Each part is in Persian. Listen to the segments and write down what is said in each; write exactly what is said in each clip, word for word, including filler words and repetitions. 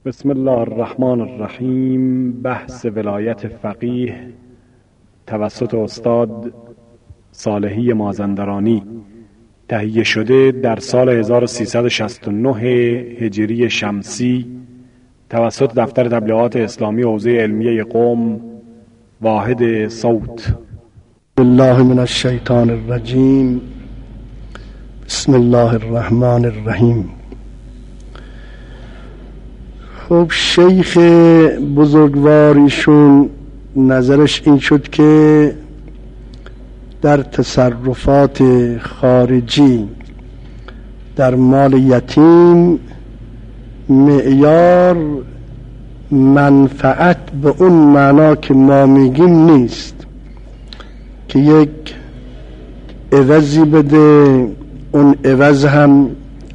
بسم الله الرحمن الرحیم. بحث ولایت فقیه توسط استاد صالحی مازندرانی تهیه شده در سال هزار و سیصد و شصت و نه هجری شمسی توسط دفتر تبلیغات اسلامی حوزه علمیه قم واحد صوت. الله من الشیطان الرجیم. بسم الله الرحمن الرحیم. خب شیخ بزرگواریشون نظرش این شد که در تصرفات خارجی در مال یتیم معیار منفعت به اون معنا که ما میگیم نیست که یک عوضی بده، اون عوض هم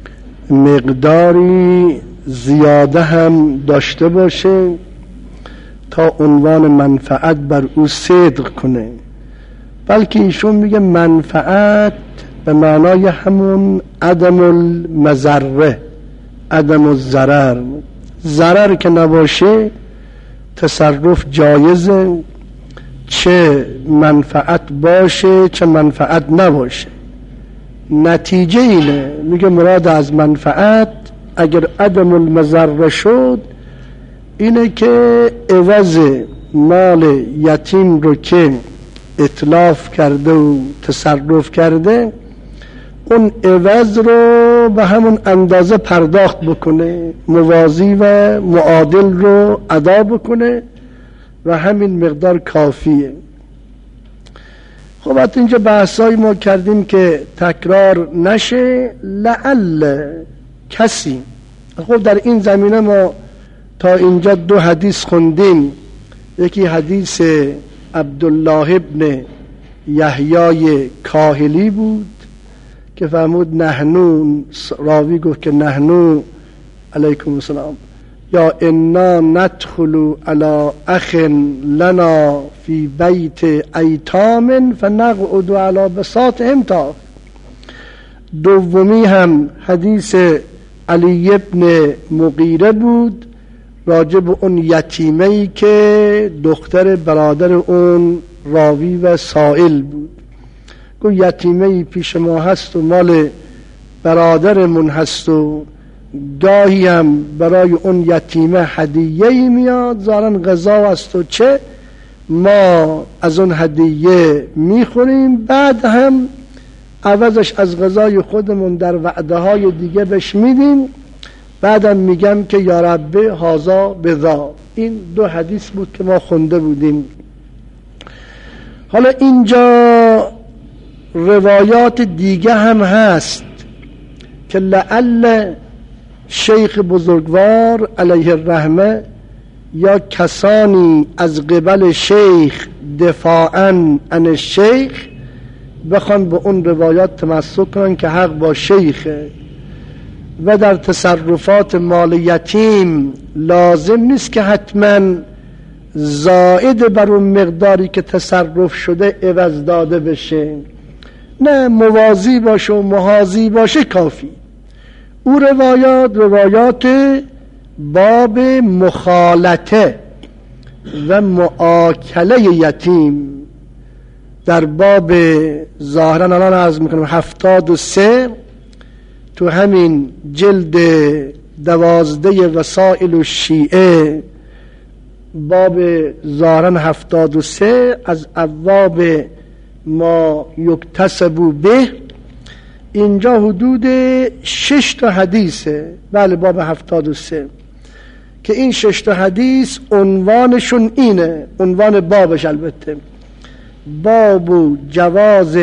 مقداری زیاده هم داشته باشه تا عنوان منفعت بر او صدق کنه، بلکه ایشون میگه منفعت به معنای همون عدم المضره، عدم الضرر. ضرر که نباشه تصرف جایزه، چه منفعت باشه چه منفعت نباشه. نتیجه اینه، میگه مراد از منفعت اگر عدم المضره شد اینه که عوض مال یتیم رو که اتلاف کرده و تصرف کرده اون عوض رو به همون اندازه پرداخت بکنه، موازی و معادل رو ادا بکنه و همین مقدار کافیه. خب حتی اینجا بحثایی ما کردیم که تکرار نشه. لعل کسی، خب در این زمینه ما تا اینجا دو حدیث خوندیم. یکی حدیث عبدالله ابن یحیی کاهلی بود که فرمود نحنو، راوی گفت که نحنو علیکم السلام یا انا ندخل علی اخ لنا فی بیت ایتام فنقعد علی بساطهم تا. دومی هم حدیث علی ابن مغیره بود راجب اون یتیمه‌ای که دختر برادر اون راوی و سائل بود. گفت یتیمه‌ای پیش ما هست و مال برادرمون هست و گاهی هم برای اون یتیمه هدیه‌ای میاد، ظاهراً غذا است و چه ما از اون هدیه میخوریم، بعد هم عوضش از غذای خودمون در وعده های دیگه بهش میدیم، بعدم میگم که یا رب هذا بذا. این دو حدیث بود که ما خونده بودیم. حالا اینجا روایات دیگه هم هست که لعل شیخ بزرگوار علیه الرحمه یا کسانی از قبل شیخ دفاعاً عن الشیخ بخوان به اون روایات تمسک کنن که حق با شیخه و در تصرفات مال یتیم لازم نیست که حتما زائد بر اون مقداری که تصرف شده عوض داده بشه، نه موازی باشه و محاذی باشه کافی. او روایات روایات باب مخالطه و معاکله یتیم در باب ظاهرا الان عرض میکنم هفتاد و سه تو همین جلد دوازده وسائل الشیعه باب ظاهرا هفتاد و سه از ابواب ما یکتسب به، اینجا حدود شش تا حدیثه. بله باب هفتاد و سه که این شش تا حدیث عنوانشون اینه، عنوان بابش البته باب جواز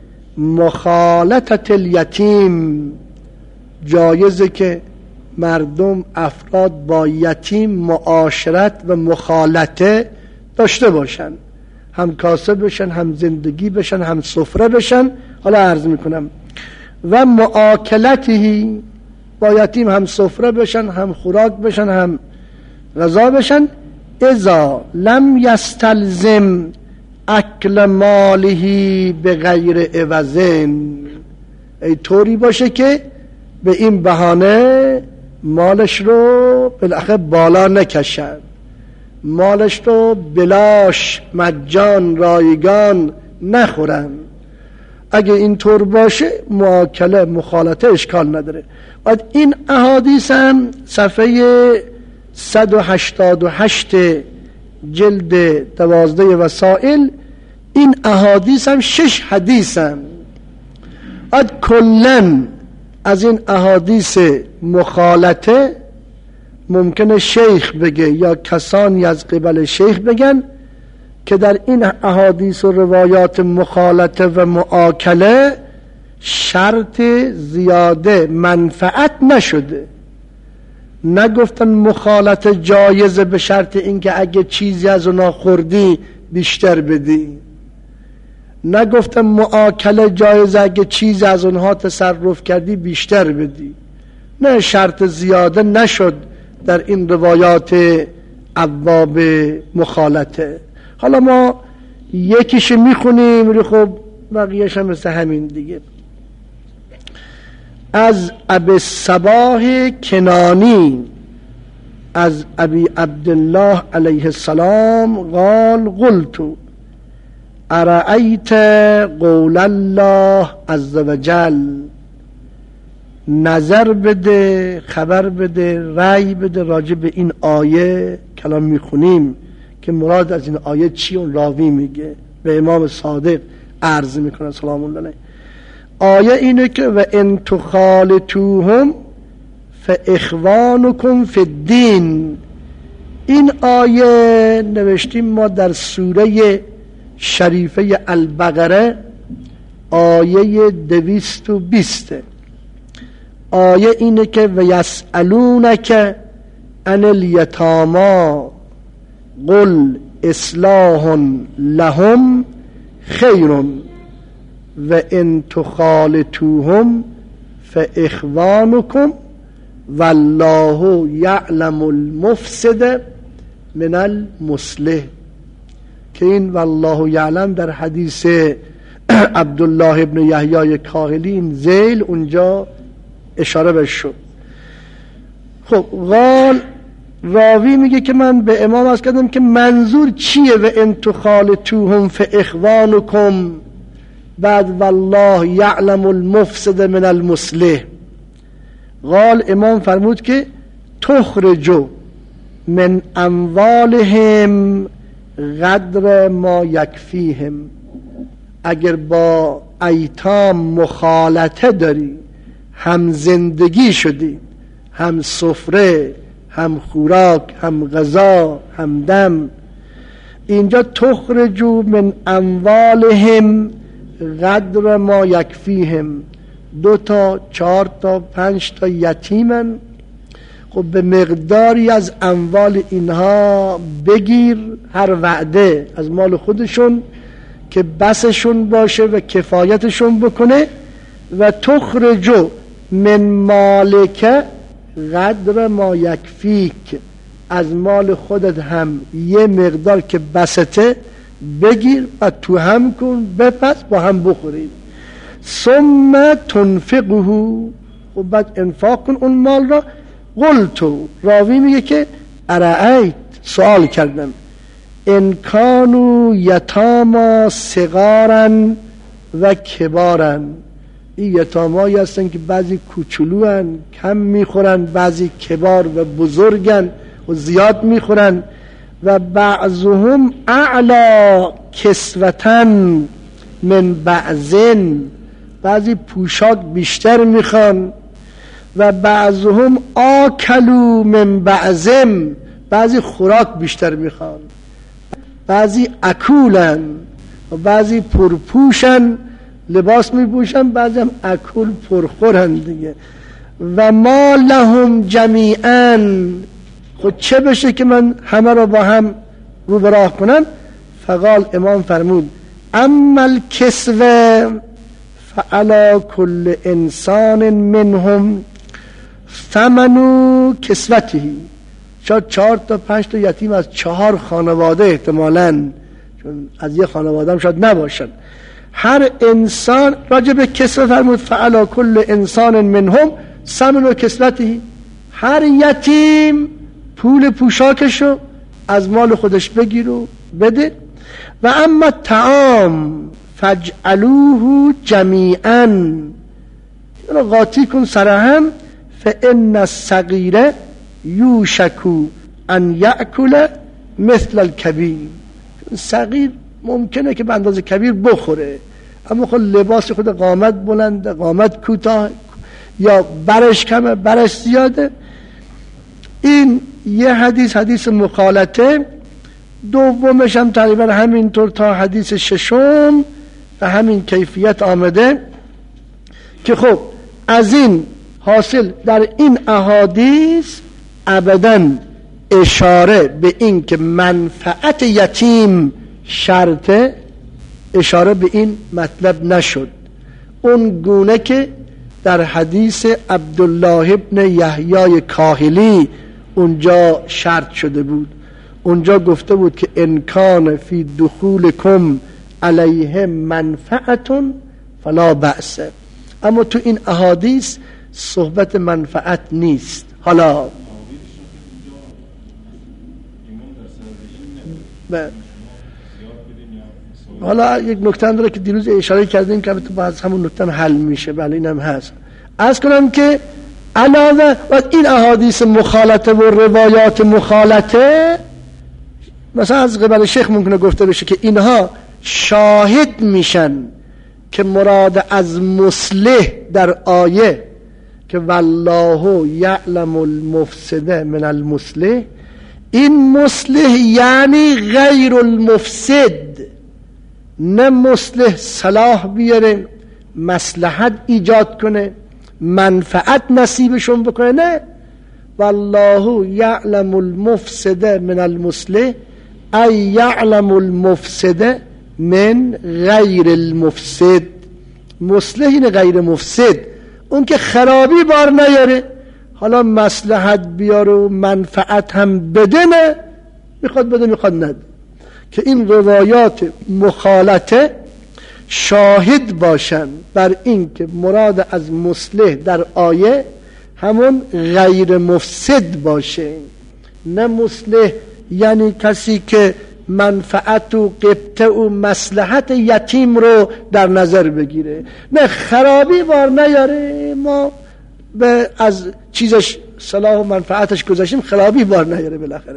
مخالطت الیتیم. جایزه که مردم افراد با یتیم معاشرت و مخالطه داشته باشن، هم کاسب بشن، هم زندگی بشن، هم سفره بشن. حالا عرض میکنم و معاکلتی، با یتیم هم سفره بشن، هم خوراک بشن، هم غذا بشن. اذا لم یستلزم اکل مالهی به غیر عوضین، ای طوری باشه که به این بهانه مالش رو بالاخره بالا نکشن، مالش رو بلاش مجان رایگان نخورن. اگه اینطور باشه مؤاکله مخالطه اشکال نداره. بعد این احادیث هم صفحه صد و هشتاد و هشت جلد دوازده وسائل، این احادیث هم شش حدیث هم. بعد کلن از این احادیث مخالطه ممکنه شیخ بگه یا کسانی از قبل شیخ بگن که در این احادیث و روایات مخالطه و مؤاکله شرط زیاده منفعت نشده. نگفتن مخالطه جایزه به شرط اینکه اگه چیزی از اونا خوردی بیشتر بدی. نگفتن مؤاکله جایزه اگه چیزی از اونها تصرف کردی بیشتر بدی. نه، شرط زیاده نشد در این روایات ابواب مخالطه. حالا ما یکیش میخونیم ولی خب بقیهش هم مثل همین دیگه. از ابی صباح کنانی از ابی عبدالله علیه السلام قال قلت ارأیت قول الله عز وجل، نظر بده، خبر بده، رأی بده راجع به این آیه کلام میخونیم که مراد از این آیه چی. اون راوی میگه به امام صادق عرض میکنه سلام الله علیه. آیه اینه که و ان تخالطوهم فاخوانکم فی الدین. این آیه نوشتیم ما در سوره شریفه البقره آیه دویست و بیست. آیه اینه که و یسألونک عن الیتاما قل اصلاح لهم خیر و ان تخالطوهم فاخوانکم والله یعلم المفسد من المصلح. که این والله یعلم در حدیث عبدالله ابن یحیی کاهلی این ذیل اونجا اشاره بهش شد. خب قال راوی میگه که من به امام عرض کردم که منظور چیه و ان تخالطوهم فاخوانکم بعد والله یعلم المفسد من المصلح. قال امام فرمود که تخرجوا من اموالهم قدر ما یکفیهم. اگر با ایتام مخالطه داری، هم زندگی شدی، هم سفره، هم خوراک، هم غذا، هم دم، اینجا تخرجوا من اموالهم قدر ما یکفیهم، دو تا چهار تا پنج تا یتیمن، خب به مقداری از اموال اینها بگیر هر وعده از مال خودشون که بسشون باشه و کفایتشون بکنه. و تخرجو من مالک قدر ما یکفیک، از مال خودت هم یه مقدار که بسته بگیر و تو هم کن بپس با هم بخورید. ثم تنفقه، و بعد انفاق کن اون مال را. قلتو راوی میگه که ارأیت، سوال کردم، ان کانوا یتاما صغارا و کبارا، این یتامایی هستن که بعضی کوچولو هن کم میخورن، بعضی کبار و بزرگن و زیاد میخورن، و بعضهم اعلا کسوتن من بعضن، بعضی پوشاک بیشتر میخوان، و بعضهم آکلو من بعضم، بعضی خوراک بیشتر میخوان، بعضی اکولن و بعضی پرپوشن لباس میپوشن، بعضی هم اکول پرخورن دیگه. و ما لهم جمیعا، خود چه بشه که من همه را با هم رو به راه کنن؟ فقال امام فرمود اما الکسوه فعلا کل انسان منهم ثمن کسوتهی. شاید چهار تا پنج تا یتیم از چهار خانواده احتمالاً، چون از یه خانواده هم شاید نباشن، هر انسان راجع به کسوه فرمود فعلا کل انسان منهم ثمن کسوتهی، هر یتیم پول پوشاکشو از مال خودش بگیر و بده. و اما طعام فجعلوه جمیعا، اینو قاطی کن سرهم. فان الصغیر یوشکو ان یأکل مثل الکبیر. صغیر ممکنه که به اندازه کبیر بخوره، اما خود لباس خود قامت بلند، قامت کوتاه، یا برش کمه، برش زیاده. این یه حدیث حدیث مخالطه. دومش هم تقریبا همینطور تا حدیث ششم و همین کیفیت آمده که خب از این حاصل در این احادیث ابداً اشاره به این که منفعت یتیم شرطه، اشاره به این مطلب نشد. اون گونه که در حدیث عبدالله ابن یحیی کاهلی اونجا شرط شده بود. اونجا گفته بود که انکان فی دخولکم علیه منفعتون فلا بأس، اما تو این احادیث صحبت منفعت نیست. حالا ب... حالا یک نکته داره که دیروز اشاره کردیم که تو بعض همون نکته حل میشه. بله این هم هست. عرض کنم که علاوه بر این احادیث مخالطه و روایات مخالطه، مثلا از قبل شیخ ممکنه گفته بشه که اینها شاهد میشن که مراد از مصلح در آیه که والله یعلم المفسد من المصلح، این مصلح یعنی غیر المفسد، نه مصلح صلاح بیاره، مصلحت ایجاد کنه، منفعت نصیبشون بکنه، نه. والله یعلم المفسد من المصلح ای یعلم المفسد من غیر المفسد. مصلح این غیر مفسد، اون که خرابی بار نیاره، حالا مصلحت بیاره و منفعت هم بده، نه میخواد بده میخواد نده. که این روایات مخالطه شاهد باشن بر این که مراد از مصلح در آیه همون غیر مفسد باشه، نه مصلح یعنی کسی که منفعت و قبطه و مصلحت یتیم رو در نظر بگیره، نه خرابی بار نیاره، ما به از چیزش صلاح و منفعتش گذاشتیم، خرابی بار نیاره بالاخره.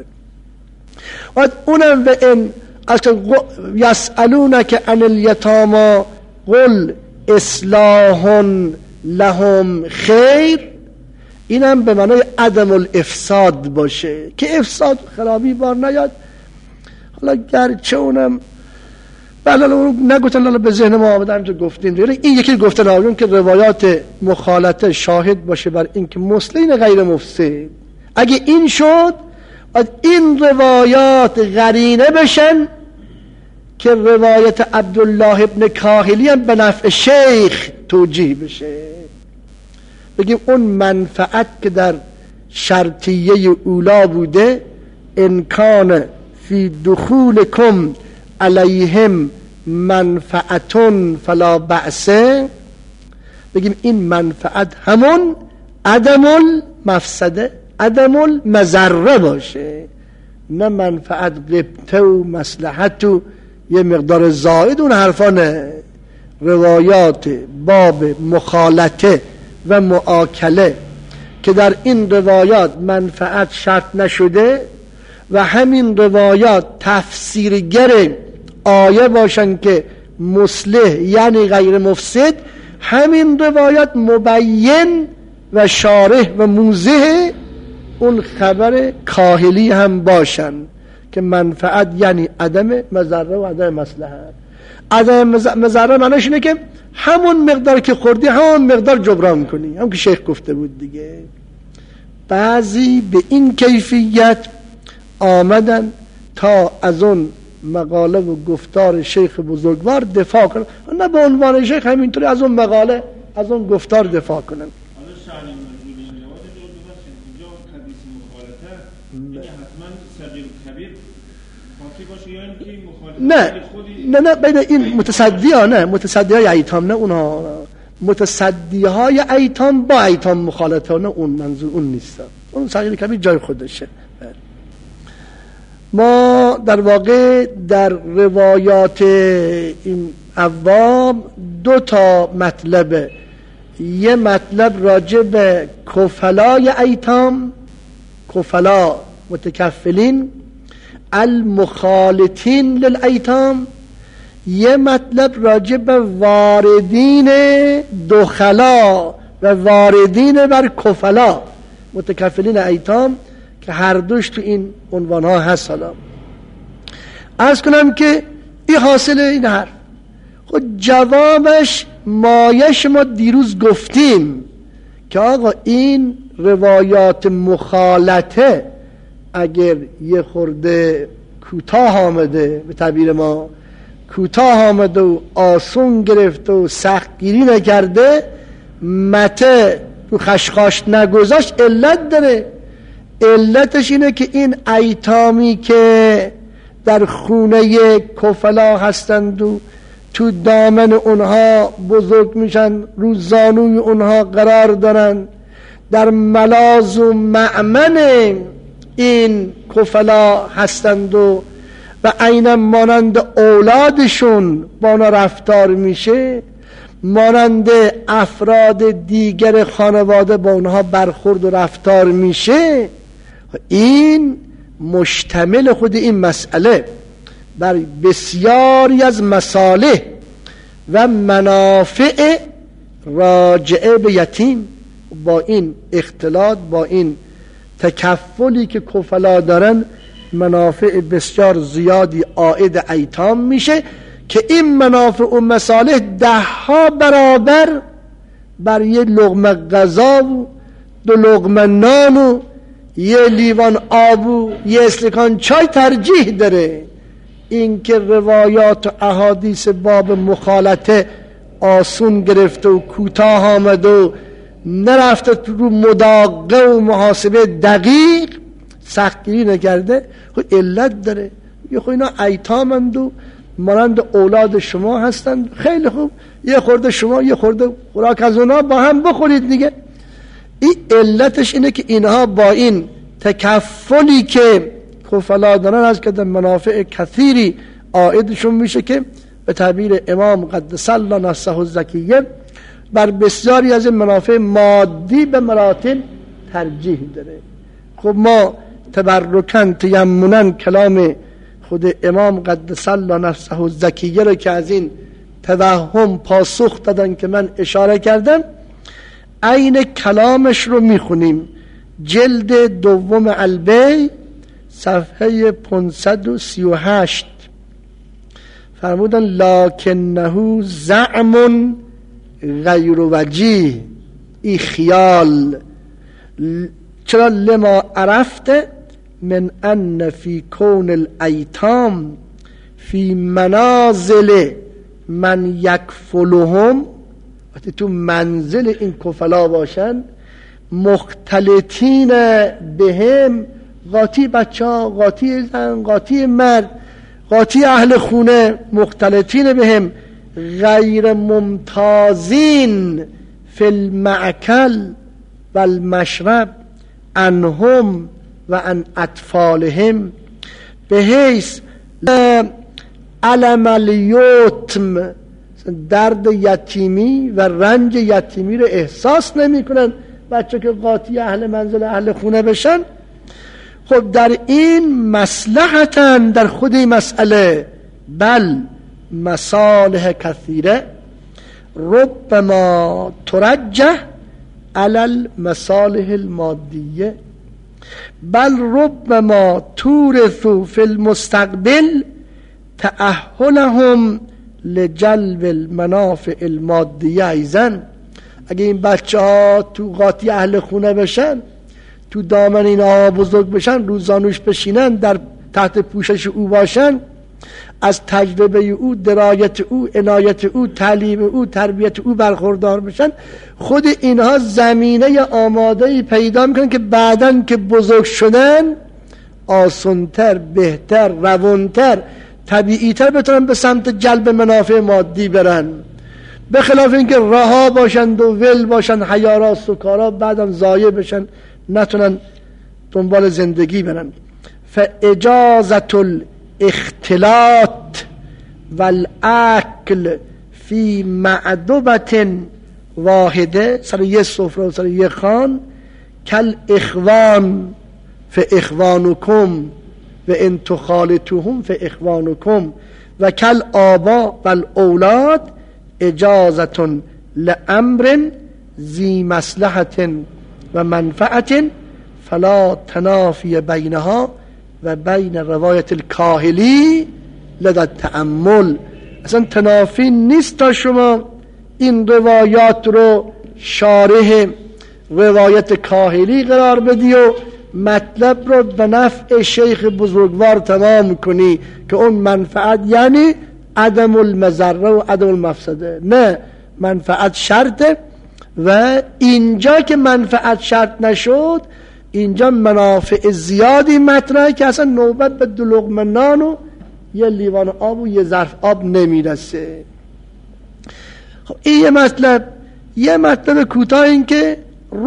و اونم به این از که یسألونک عن الیتاما قل اصلاح لهم خیر، اینم به معنای عدم الافساد باشه که افساد خرابی بار نیاد. حالا گرچه اونم بله اون نگفتن، حالا به ذهن ما آمده همینطور گفتیم دیگه. این یکی گفتن آقایون که روایات مخالطه شاهد باشه بر این که مسلمین غیر مفسد. اگه این شد این روایات قرینه بشن که روایت عبدالله ابن کاهلی هم به نفع شیخ توجیه بشه، بگیم اون منفعت که در شرطیه اولا بوده انکان فی دخولکم علیهم منفعتون فلا بأس، بگیم این منفعت همون عدم المفسده عدم المضره باشه، نه منفعت غبطه و مصلحت و یه مقدار زائد اون حرفانه. روایات باب مخالطه و معاکله که در این روایات منفعت شرط نشده و همین روایات تفسیرگر آیه باشن که مصلح یعنی غیر مفسد، همین روایات مبین و شارح و موضح اون خبر کاهلی هم باشن که منفعت یعنی عدم مضره و عدم مصلحت. عدم مضره معنیش اینه که همون مقدار که خوردی همون مقدار جبران کنی، هم که شیخ گفته بود دیگه. بعضی به این کیفیت آمدن تا از اون مقاله و گفتار شیخ بزرگوار دفاع کنن، نه به عنوان شیخ همینطوری از اون مقاله از اون گفتار دفاع کنن. نه نه نه بین این متصدی ها نه متصدی های ایتام نه اونها متصدی های ایتام با ایتام مخالطه نه اون منظور اون نیست. اون صغیر کبیر جای خودشه. ما در واقع در روایات این عوام دو تا مطلبه. یه مطلب راجع به کفلای ایتام، کفلا متکفلین المخالطین للایتام، یه مطلب راجع به واردین دخلا و واردین بر کفلا متکفلین ایتام که هر دوش تو این عنوان ها هست. حالا عرض کنم که این حاصل این حرف. خود جوابش مایش ما دیروز گفتیم که آقا این روایات مخالطه اگر یه خورده کوتاه آمده، به تعبیر ما کوتاه آمده و آسون گرفته و سختگیری نکرده، مته تو خشخاش نگذاشت، علت داره. علتش اینه که این ایتامی که در خونه کفلا هستند و تو دامن اونها بزرگ میشن، رو زانوی اونها قرار دارن، در ملاذ و مأمن این کفلا هستند و و عیناً مانند اولادشون با اونا رفتار میشه، مانند افراد دیگر خانواده با اونها برخورد و رفتار میشه. این مشتمل خود این مسئله بر بسیاری از مصالح و منافع راجعه به یتیم. با این اختلاط، با این تکفلی که کفلا دارن، منافع بسیار زیادی عائد ایتام میشه که این منافع و مصالح ده ها برابر بر یه لقمه غذا و دو لقمه نان و یه لیوان آب و یه استکان چای ترجیح داره. این که روایات و احادیث باب مخالطه آسون گرفته و کوتاه آمد و نرفته رو مداقه و محاسبه دقیق، سختگیری نکرده، خود علت داره. یه خود اینا ایتامند و مانند اولاد شما هستند، خیلی خوب، یه خورده شما یه خورده خوراک از اونا با هم بخورید دیگه. این علتش اینه که اینها با این تکفلی که کفلا دارن از که منافع کثیری عائدشون میشه که به تعبیر امام قدس الله نفسه الزکیه بر بسیاری از منافع مادی به مراتب ترجیح داره. خب ما تبرکن تیمونن کلام خود امام قدس الله نفسه الزکیه رو که از این توهم پاسخ دادن که من اشاره کردم، عین کلامش رو میخونیم. جلد دوم البی صفحه پانصد و سی و هشت فرمودن لکنه زعم غیر وجیه، ای خیال. چرا؟ لما عرفته من ان فی کون الایتام فی منازل من یکفلهم، وقتی تو منزل این کفلا باشن، مختلطین بهم، قاطی بچه ها، قاطی زن، قاطی مرد، قاطی اهل خونه، مختلطین بهم، غیر ممتازین فی المأکل و المشرب عنهم و عن اطفالهم، به حیث علم الیتم، درد یتیمی و رنج یتیمی رو احساس نمی کنن بچه که قاطی اهل منزل اهل خونه بشن. خب در این مصلحتاً در خود این مسئله، بل مصالح کثیره ربما ترجح علی المصالح المادیه، بل ربما تورث فی المستقبل تأهلهم لجلب المنافع المادیه ایضا. اگه این بچه ها تو قاطی اهل خونه بشن، تو دامن این آقا بزرگ بشن، روزانوش بشینن، در تحت پوشش او باشن، از تجربه او، درایت او، عنایت او، تعلیم او، تربیت او برخوردار بشن، خود اینها زمینه آماده‌ای پیدا میکنن که بعدن که بزرگ شدن آسانتر، بهتر، روانتر، طبیعیتر بتونن به سمت جلب منافع مادی برن، به خلاف اینکه رها باشند و ول باشند، حیارا سکارا، بعدم ضایع بشن، نتونن دنبال زندگی برن. فاجازت الاختلاط والاکل فی معدبت واحده، سر یه سفره و سر یه خان، کل اخوان فاخوانکم و ان تخالطوهم فاخوانکم و کل آبا و الاولاد اجازت لامر ذی مصلحت و منفعت فلا تنافی بینها و بین روایت الکاهلی لدى التأمل. اصلا تنافی نیست تا شما این روایات رو شارح روایت کاهلی قرار بدی و مطلب رو به نفع شیخ بزرگوار تمام کنی که اون منفعت یعنی عدم المضره و عدم المفسده. نه، منفعت شرطه و اینجا که منفعت شرط نشد، اینجا منافع زیادی مطرحه که اصلا نوبت به دو لقمه نان و یه لیوان آب و یه ظرف آب نمیرسه. خب این یه مطلب. یه مطلب کوتاه این که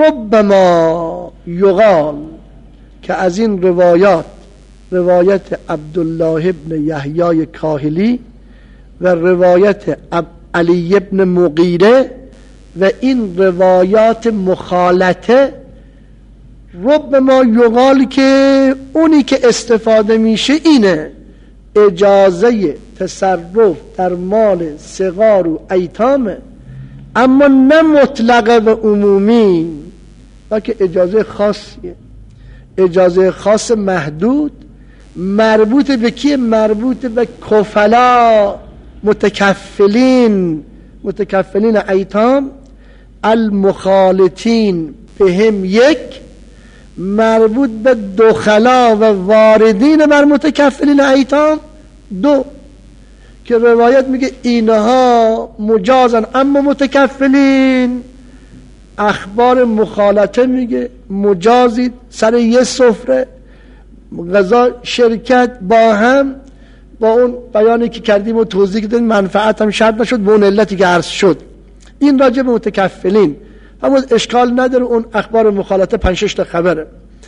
ربما یقال که از این روایات، روایت عبدالله ابن یحیی کاهلی و روایت علی ابن مغیره و این روایات مخالطه، ربما یقال که اونی که استفاده میشه اینه اجازه تصرف در مال صغار و ایتامه، اما نه مطلقه و عمومی، بلکه اجازه خاصیه، اجازه خاص محدود، مربوط به کی؟ مربوط به کفلا، متکفلین، متکفلین ایتام، المخالطین بهم یک، مربوط به دخلا و واردین بر متکفلین ایتام دو، که روایت میگه اینها مجازن، اما متکفلین اخبار مخالطه میگه مجازید سر یه سفره غذا شرکت با هم، با اون بیانی که کردیم و توضیح دادیم منفعت هم شرط نشد به اون علتی که عرض شد. این راجع به متکفلین، اما اشکال نداره، اون اخبار مخالطه پنج شش تا خبره.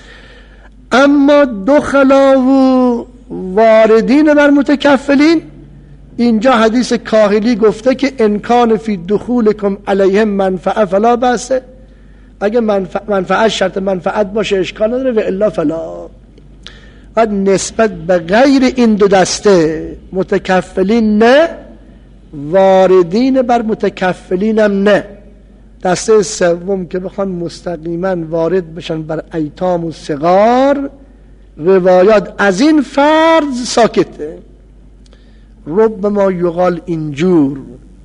اما دخلا و واردین بر متکفلین، اینجا حدیث کاهلی گفته که انکان فی دخولکم علیهم منفعه فلا بأسه، اگه منفعه, منفعه شرط منفعت باشه اشکال نداره و الا فلا. بعد نسبت به غیر این دو دسته، متکفلین نه، واردین بر متکفلین هم نه، دسته سوم که بخوان مستقیما وارد بشن بر ایتام و صغار، روایات از این فرض ساکته. ربما یقال اینجور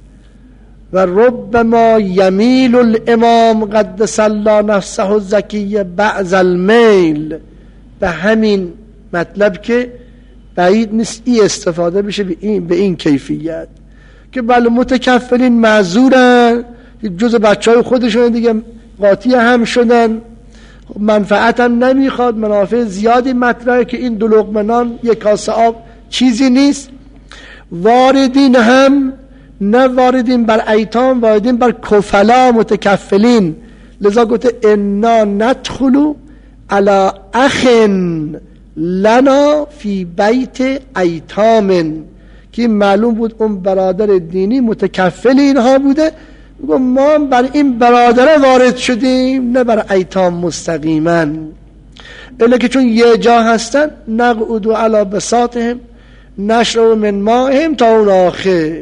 و ربما یمیل الامام قدس الله نفسه الزکیه بعض المیل، به همین مطلب که بعید نیست ای استفاده بشه به این, به این کیفیت که بله متکفلین معذورن، جز بچه های خودشون دیگه قاطی هم شدن، منفعت هم نمیخواد، منافع زیادی مطرحه که این دو لقمه نان یک کاسه آب چیزی نیست. واردین هم نه واردین بر ایتام، واردین بر کفلا متکفلین، لذا گفته انا ندخلو علی اخن لنا فی بیت ایتام، که معلوم بود اون برادر دینی متکفل اینها بوده، میگم ما بر این برادر وارد شدیم نه بر ایتام مستقیما، الا که چون یه جا هستن نقعدو علی بساطهم نشرب من ماهم تا اون آخر.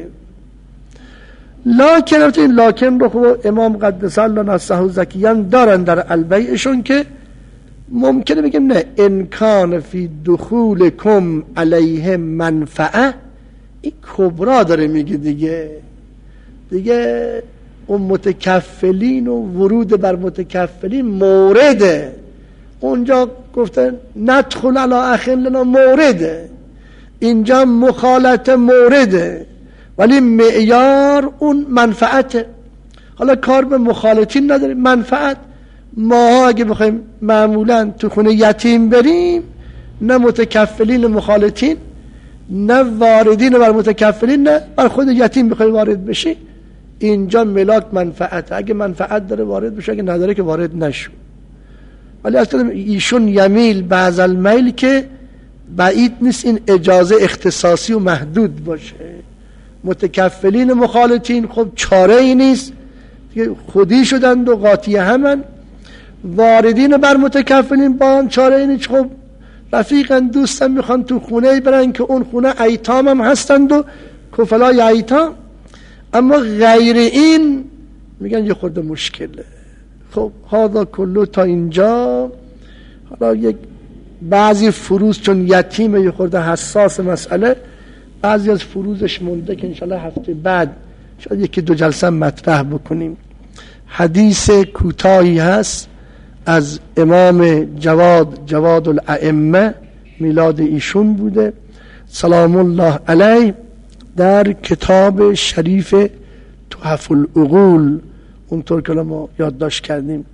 لکن این لکن رو خوب امام قدس الله نفسه الزکیان دارن در البیعشون که ممکنه بگیم نه انکان فی دخولکم علیه منفعه، این کبرا داره میگه دیگه، دیگه اون متکفلین و ورود بر متکفلین مورده، اونجا گفتن ندخل علی اخین لنا مورده، اینجا مخالطه مورده، ولی معیار اون منفعته. حالا کار به مخالطین نداریم، منفعت. ما اگه بخوایم معمولا تو خونه یتیم بریم، نه متکفلین مخالطین، نه واردین بر متکفلین، نه بر خود یتیم بخوای وارد بشی، اینجا ملاک منفعت، اگه منفعت داره وارد بشه، اگه نداره که وارد نشو. ولی اصلا ایشون یمیل بعض المیل که بعید نیست این اجازه اختصاصی و محدود باشه. متکفلین مخالطین خب چاره ای نیست، خودی شدند و قاطی همن. واردین بر متکفلین با هم چاره ای نیست، خب رفیقن، دوستن، میخوان تو خونه برن که اون خونه ایتام هم هستند و کفلای ایتام. اما غیر این میگن یه خورده مشکله. خب هذا کلو تا اینجا. حالا یک بعضی فروز چون یتیمه یه خورده حساس مسئله، بعضی از فروزش مونده که انشالله هفته بعد شاید یکی دو جلسه مطرح بکنیم. حدیث کوتاهی هست از امام جواد جواد الائمه، میلاد ایشون بوده سلام الله علیه، در کتاب شریف تحف العقول اونطور که ما یادداشت کردیم.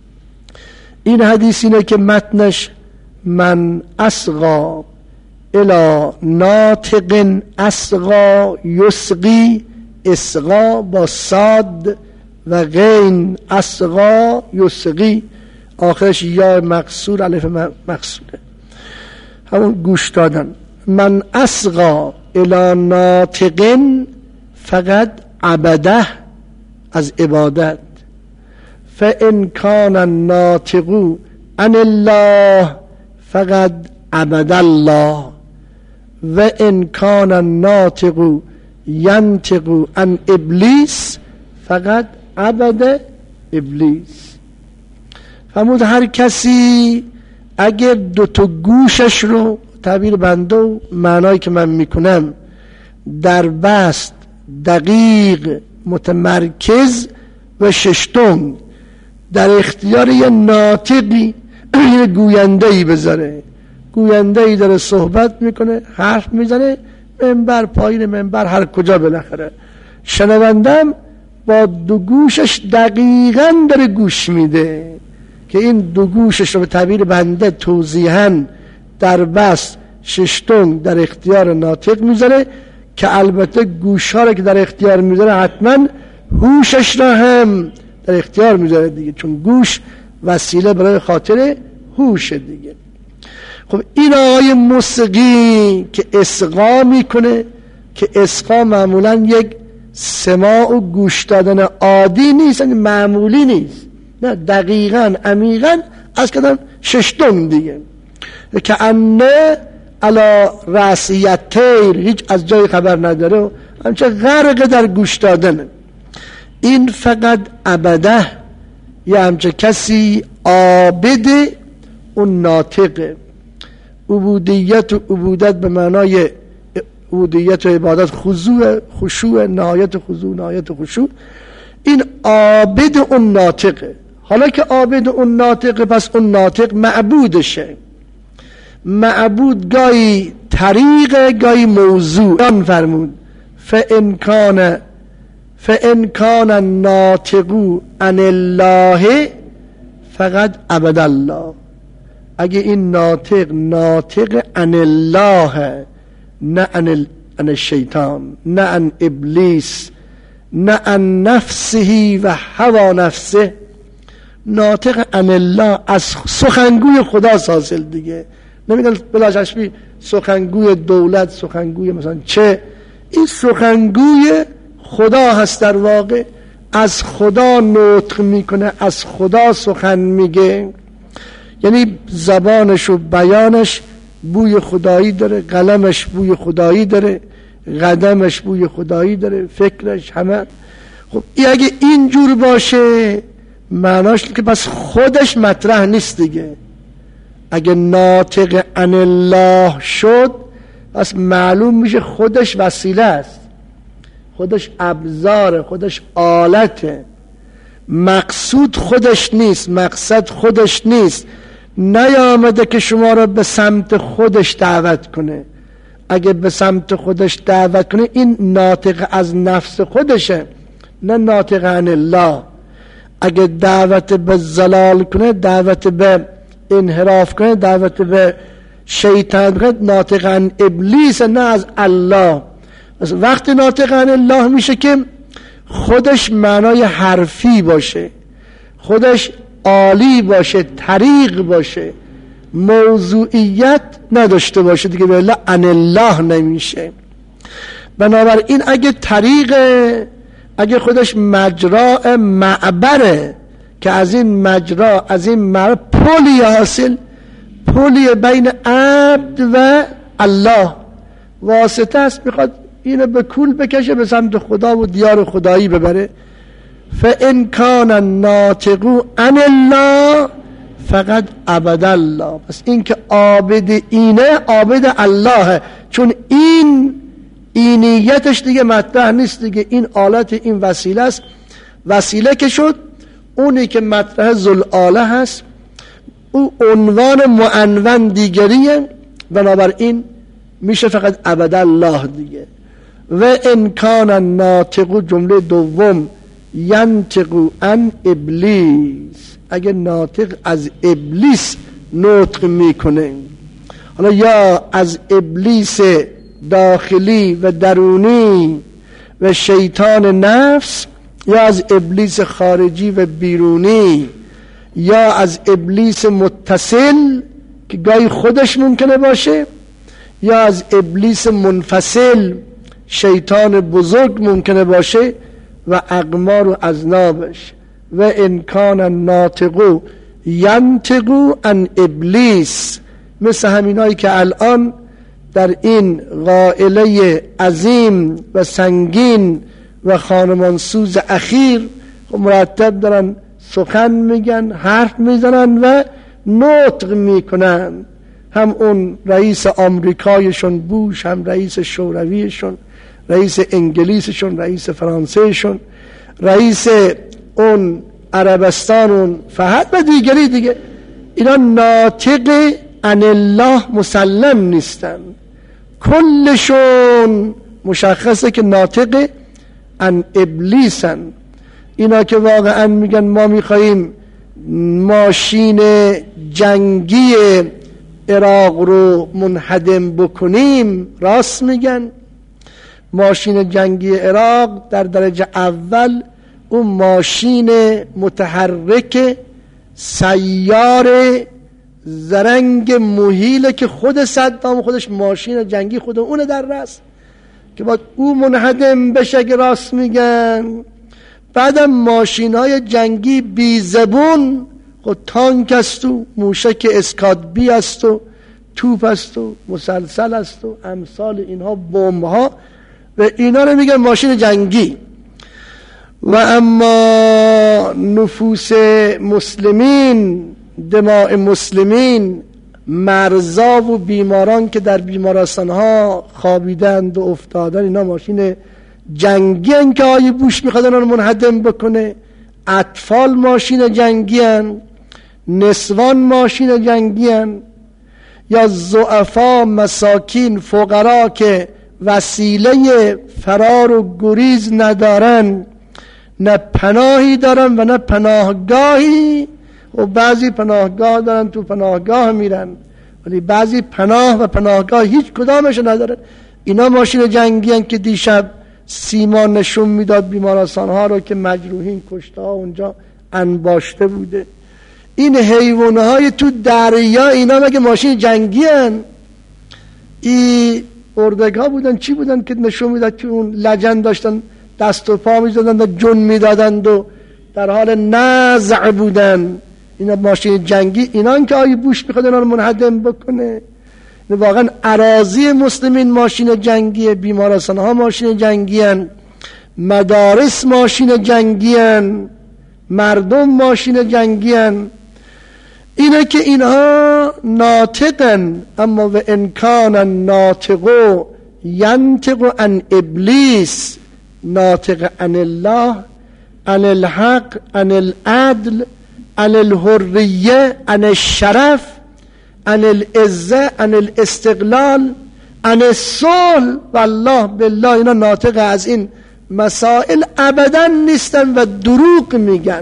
این حدیث اینه که متنش من اسقا الی ناطق اسقا یسقی، اسقا با صاد و غین، اسقا یسقی، آخرش یا مقصور الف مقصوره، همون گوش دادن. من اسقا الی ناطق فقط عبده، از عبادت. فان کان الناطق عن الله فقط عبد الله، و ان کان الناطق ینطق عن ابلیس فقط عبد ابلیس. فرمود هر کسی اگر دو تا گوشش رو، تعبیر بنده و معنایی که من میکنم، در بست دقیق متمرکز و ششتم در اختیار یه ناطقی، یه گویندهی بذاره، گویندهی داره صحبت میکنه، حرف میزنه، منبر پایین منبر هر کجا بالاخره، شنوندم با دو گوشش دقیقاً داره گوش میده که این دو گوشش رو به تعبیر بنده توضیحاً در بس ششتون در اختیار ناطق میذاره، که البته گوش ها رو که در اختیار میذاره حتما هوشش را هم در اختیار میذاره دیگه، چون گوش وسیله برای خاطر هوش دیگه. خب این آقای مسقی که اسقا میکنه، که اسقا معمولا یک سماع و گوش دادن عادی نیست، یعنی معمولی نیست، نه دقیقاً عمیقاً از کدام ششتم دیگه، که انه علا رأسیت تیر، هیچ از جای خبر نداره و همچه غرق در گوش دادنه. این فقط عبده، یا همچه کسی عابد اون ناطقه. عبودیت و عبودت به معنای عبودیت و عبادت خضوع، خشوع، نهایت خضوع، نهایت خشوع. این عابد اون ناطقه. حالا که عابد اون ناطقه، پس اون ناطق معبودشه. معبود گاهی طریق گاهی موضوع. فرمود فإن کان فإن کان الناطق عن الله فقط عبد الله. اگه این ناطق ناطق عن الله، نه عن عن الشیطان، نه عن ابلیس، نه عن نفسه و هوا نفسه، ناطق عن الله، از سخنگوی خدا حاصل دیگه. نمیگن بلا چشمی سخنگوی دولت، سخنگوی مثلا چه، این سخنگوی خدا هست در واقع، از خدا نطق میکنه، از خدا سخن میگه، یعنی زبانش و بیانش بوی خدایی داره، قلمش بوی خدایی داره، قدمش بوی خدایی داره، فکرش همه. خب این اگه اینجور باشه معناش که پس خودش مطرح نیست دیگه. اگه ناطق عن الله شد پس معلوم میشه خودش وسیله است، خودش ابزار، خودش آلته، مقصود خودش نیست، مقصد خودش نیست. نیامده که شما را به سمت خودش دعوت کنه. اگه به سمت خودش دعوت کنه این ناطق از نفس خودشه، نه ناطق عن الله. اگه دعوت به ضلال کنه، دعوت به انحراف کنه، دعوت به شیطان کنه، ناطق عن ابلیس، نه از الله. وقتی ناطق عن الله میشه که خودش معنای حرفی باشه، خودش عالی باشه، طریق باشه، موضوعیت نداشته باشه دیگه ولی عن الله نمیشه. بنابراین اگه طریق، اگه خودش مجرا معبره که از این مجرا، از این معبر پلی حاصل، پلی بین عبد و الله واسطه است، میخواد اینو به کول بکشه به سمت خدا و دیار خدایی ببره. فَإِنْ كَانَ النَّاطِقُ عَنِ اللَّهِ فقط عبد الله. پس این که عابد اینه عابد اللهه، چون این اینیتش دیگه مطرح نیست دیگه، این آلت، این وسیله است. وسیله که شد، اونی که مطرح ذوالآله هست او عنوان معنون دیگریه، بنابراین میشه فقط عبد الله دیگه. و ان کان الناطق، جمله دوم، ینطق عن ابلیس، اگه ناطق از ابلیس نطق میکنه، حالا یا از ابلیس داخلی و درونی و شیطان نفس، یا از ابلیس خارجی و بیرونی، یا از ابلیس متصل که گاهی خودش ممکنه باشه، یا از ابلیس منفصل شیطان بزرگ ممکنه باشه و اقمار و اذنابش. و ان کان الناطق ینطق عن ابلیس، مثل همینایی که الان در این قائله عظیم و سنگین و خانمانسوز اخیر مرتب دارن سخن میگن، حرف میزنن و نطق میکنن. هم اون رئیس آمریکایشون بوش، هم رئیس شورویشون، رئیس انگلیسشون، رئیس فرانسهشون، رئیس اون عربستان، اون فهد و دیگری دیگه، اینا ناطق عن الله مسلم نیستن، کلشون مشخصه که ناطق عن ابلیسن. اینا که واقعا میگن ما میخواییم ماشین جنگی عراق رو منهدم بکنیم، راست میگن. ماشین جنگی عراق در درجه اول اون ماشین متحرک سیار زرنگ مهیله که خود صدام خودش ماشین جنگی خود اونه در رأس که باید او منهدم بشه که راست میگن. بعدم ماشین های جنگی بی زبون، خود تانک است و موشک اسکادبی است و توپ است و مسلسل است و امثال اینها، بمب ها، و اینا رو میگن ماشین جنگی. و اما نفوس مسلمین، دماء مسلمین، مرضا و بیماران که در بیمارستان ها خوابیدند و افتادن، اینا ماشین جنگی هن که آقای بوش میخواد اونا رو منهدم بکنه. اطفال ماشین جنگی هن، نسوان ماشین جنگی هن، یا ضعفا، مساکین، فقرا که وسیله فرار و گریز ندارن، نه پناهی دارن و نه پناهگاهی، و بعضی پناهگاه دارن تو پناهگاه میرن ولی بعضی پناه و پناهگاه هیچ کدامش ندارن. اینا ماشین جنگی هن که دیشب سیما نشون میداد بیمارستان ها رو که مجروحین کشته ها اونجا انباشته بوده. این حیوانه های تو دریا، اینا مگه ماشین جنگی هن؟ ای اردگاه بودن چی بودن که نشون میداد که اون لجن داشتن دست و پا میزدن و جن میدادند و در حال نزع بودن. اینا ماشین جنگی، اینا که آیه بوش میخواد اینا رو منهدم بکنه. واقعا اراضی مسلمین ماشین جنگیه، بیمارستان ها ماشین جنگی هن، مدارس ماشین جنگی هن، مردم ماشین جنگی هن. اینه که اینها ناطقن. اما و انکان الناطق ینطق عن ابلیس، ناطق عن الله، عن الحق، عن العدل، عن الحریه، عن الشرف، عن العزه، عن الاستقلال، عن الصلح. والله بالله اینا ناطق از این مسائل ابدا نیستن و دروغ میگن.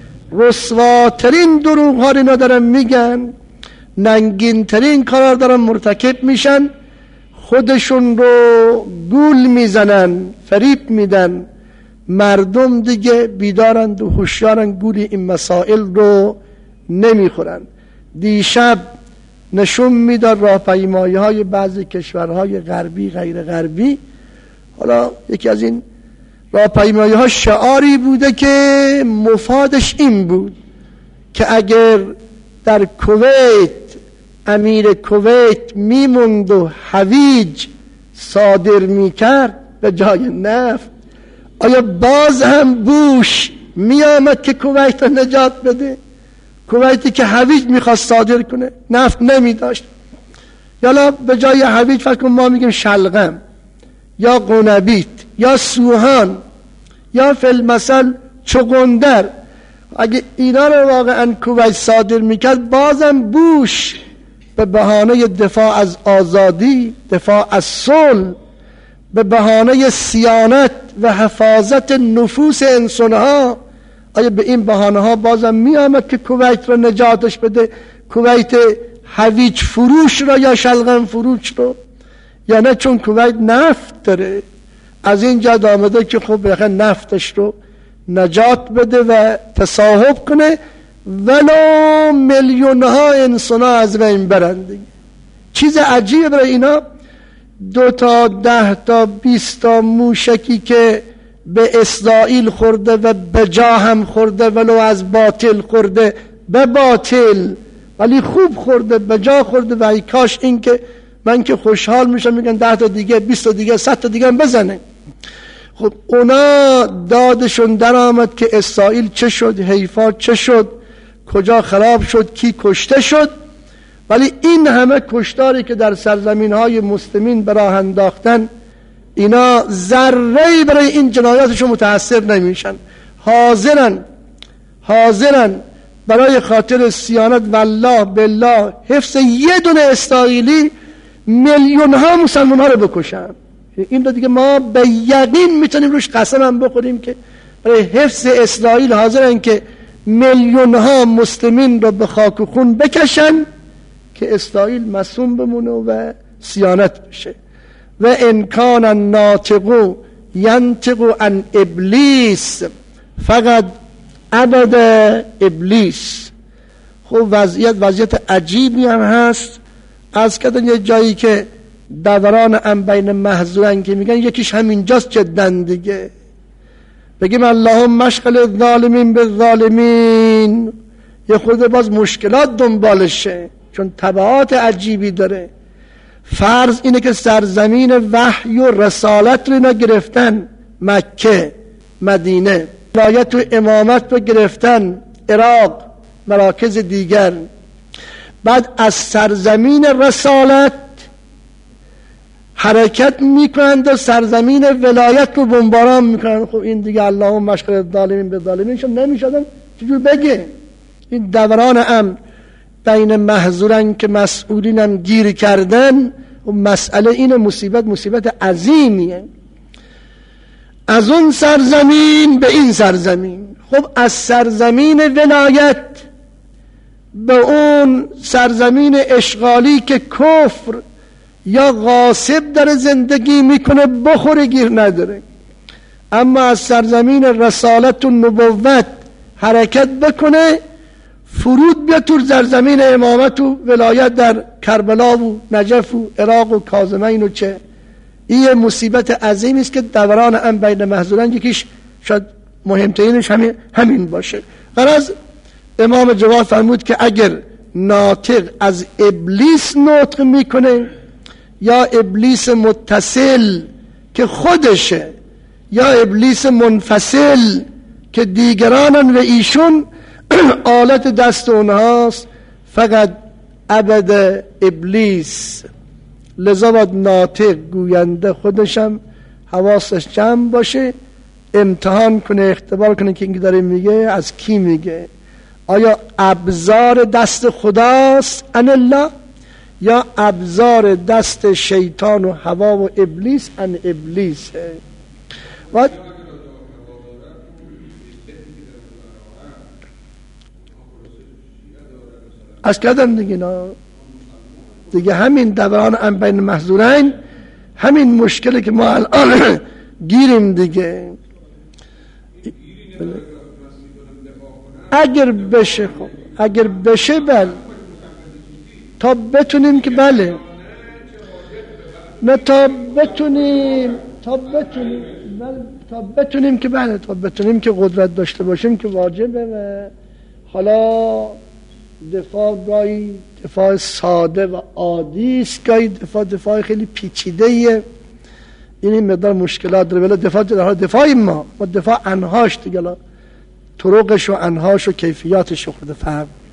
رسواترین دروغ ها اینا دارن میگن، ننگین ترین کار دارن مرتکب میشن، خودشون رو گول میزنن، فریب میدن، مردم دیگه بیدارند و هوشیارند، گولی این مسائل رو نمیخورند. دیشب نشون میداد راهپیمایی های بعضی کشورهای غربی غیر غربی. حالا یکی از این راهپیمایی ها شعاری بوده که مفادش این بود که اگر در کویت امیر کویت میموند و هویج صادر میکرد به جای نفت، آیا باز هم بوش میامد که کویت رو نجات بده؟ کویتی که هویج میخواست صادر کنه نفت نمیداشت. یالا به جای هویج فکر کن ما میگیم شلغم یا قونبیت یا سوهان یا فیلمثل چغندر، اگه اینا رو واقعا کویت صادر میکرد بازم بوش به بهانه دفاع از آزادی، دفاع از صلح، به بهانه صیانت و حفاظت نفوس انسانها، آیا به این بهانه ها بازم می آمد که کویت رو نجاتش بده؟ کویت هویج فروش رو یا شلغم فروش رو؟ یا نه چون کویت نفت داره از این جد آمده که خب بخیر نفتش رو نجات بده و تصاحب کنه ولو میلیون ها انسان ها از بین برند. چیز عجیبه برای اینا. دو تا ده تا بیست تا موشکی که به اسرائیل خورده و به جا هم خورده ولو از باطل خورده، به باطل ولی خوب خورده، به جا خورده و ای کاش این که من که خوشحال میشم میگن ده تا دیگه بیست تا دیگه صد تا دیگه هم بزنه. خب اونا دادشون در آمد که اسرائیل چه شد، حیفا چه شد، کجا خراب شد، کی کشته شد. ولی این همه کشتاری که در سرزمین های مسلمین براه انداختن، اینا ذره‌ای برای این جنایاتشون متأثر نمیشن. حاضرن حاضرن برای خاطر صیانت والله بالله حفظ یه دونه اسرائیلی میلیون ها مسلمان ها رو بکشن. این رو دیگه ما به یقین میتونیم روش قسم هم بخوریم که برای حفظ اسرائیل حاضرن که میلیون ها مسلمین رو به خاک و خون بکشن که اسرائیل مصون بمونه و صیانت بشه. و انکان الناطق ینطق عن ابلیس فقط عبد ابلیس. خب وضعیت وضعیت عجیبی هم هست. از کردن یه جایی که دوران ام بین محضورن که میگن یکیش همینجاست جدا دیگه، بگیم اللهم مشغل الظالمین بالظالمین، یه خود باز مشکلات دنبالشه چون تبعات عجیبی داره. فرض اینه که سرزمین وحی و رسالت رو اینا گرفتن، مکه، مدینه، ولایت و امامت رو گرفتن، عراق، مراکز دیگر. بعد از سرزمین رسالت حرکت میکنند و سرزمین ولایت رو بمباران میکنند. خب این دیگه اللهم مشغل الظالمین بالظالمین شون نمیشدن چجور بگه؟ این دوران امر بین محضورن که مسئولینم گیر کردن و مسئله این مصیبت مصیبت عظیمیه. از اون سرزمین به این سرزمین. خب از سرزمین ولایت به اون سرزمین اشغالی که کفر یا غاصب در زندگی میکنه بخوره گیر نداره، اما از سرزمین رسالت و نبوت حرکت بکنه فرود بیاد تو سرزمین امامت و ولایت در کربلا و نجف و عراق و کاظمین و چه. این مصیبت عظیمی است که دوران ام بین محضوران یکیش شاید مهمترینش همین همین باشه. غرض امام جواد فرمود که اگر ناطق از ابلیس نطق میکنه یا ابلیس متصل که خودشه یا ابلیس منفصل که دیگرانن و ایشون آلت دست اونهاست، فقط عبد ابلیس. لذا باید ناطق گوینده خودشم حواسش جمع باشه، امتحان کنه، اختبار کنه که اینکه داره میگه از کی میگه. آیا ابزار دست خداست ان الله یا ابزار دست شیطان و هوا و ابلیس ان ابلیس؟ و از کردن دیگه نا دیگه همین دوران ام بین محضورین همین مشکلی که ما الان گیریم دیگه. بله. اگر بشه خب اگر بشه بله تا بتونیم که بله نه تا بتونیم تا بتونیم بله تا بتونیم که بله تا بتونیم که قدرت داشته باشیم که واجبه. و حالا دفاع گاهی دفاع ساده و عادی است، گاهی دفاع دفاع خیلی پیچیده‌ایه، این این مقدار مشکلات داره. ولی دفاع در دفاع ما و دفاع انهاش دیگه طرقش و انهاش و کیفیاتش خود فرق